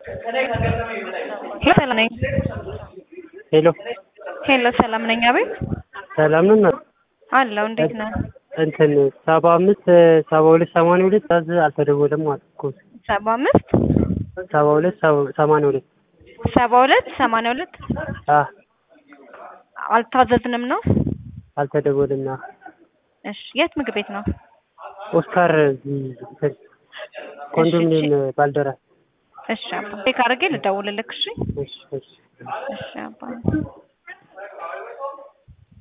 ሰላም ነኝ። ሄሎ ሄሎ ሰላም ነኝ። አቤት ሰላም ነው አለው። እንዴት ነህ? እንትን 75 72 82 ታዝ አልተደወለም ማለት እኮ 75 72 82 82 አልታዘዝንም ነው። አልተደወለና። እሺ የት ምግብ ቤት ነው? ኦስካር ኮንዶሚኒየም ባልደራ። እሺ አባ ቼክ አድርጌ ልደውልልክ። እሺ እሺ እሺ አባ